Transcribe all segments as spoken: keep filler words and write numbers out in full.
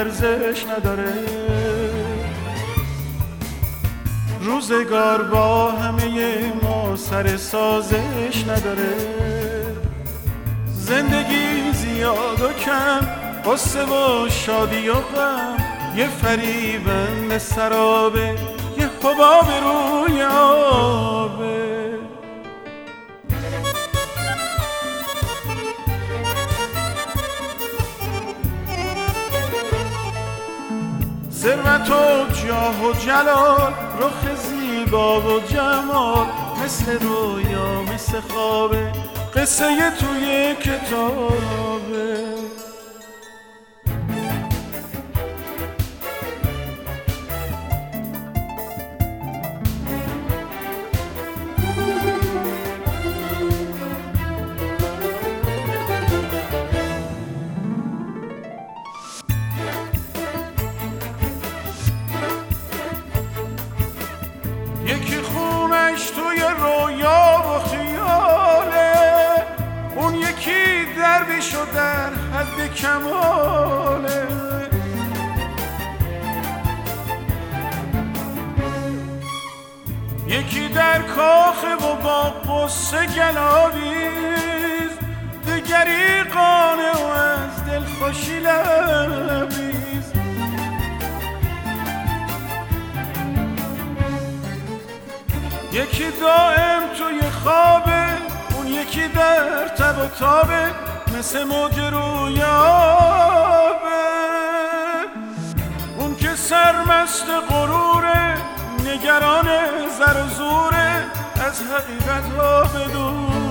ارزش نداره. روزگار با همه ما سر سازش نداره. زندگی زیاد و کم، قصه و شادی و غم، یه فریبند سرابه، یه حباب روی آبه. ثروت و جاه و جلال، رخ زیبا و جمال، مثل رویا مثل خوابه، قصه توی کتابه. یکی خونش توی رویا و خیاله، اون یکی درویش و در حد کماله. یکی در کاخه و با قصه گلاویز، دگری قانع و از دلخوشی لبریز. یکی دائم توی خوابه، اون یکی در تب و تابه، مثل موج روی آبه. اون که سرمست غروره، نگران زر و زوره، از حقیقت ها بدوره.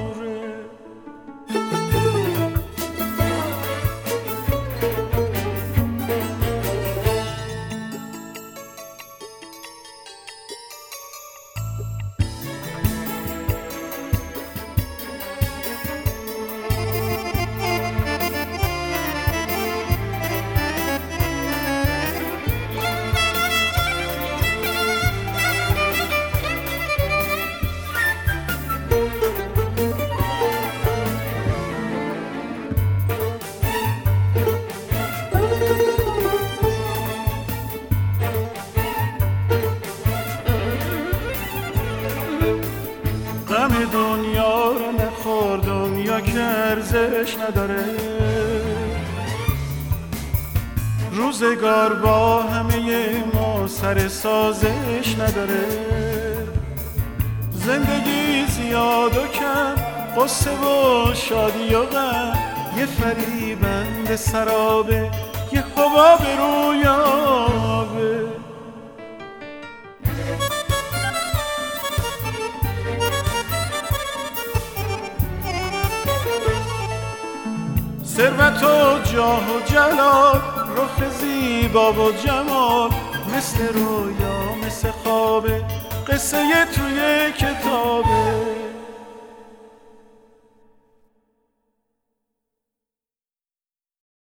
غم دنیا رو نخور، دنیا که ارزش نداره. روزگار با همه ما سر سازش نداره. زندگی زیاد و کم، قصه و شادی و غم، یه فریبند سرابه، یه حباب روی آبه. ثروت و جاه و جلال، رخ زیبا و جمال، مثل رویا مثل خوابه، قصه توی کتابه.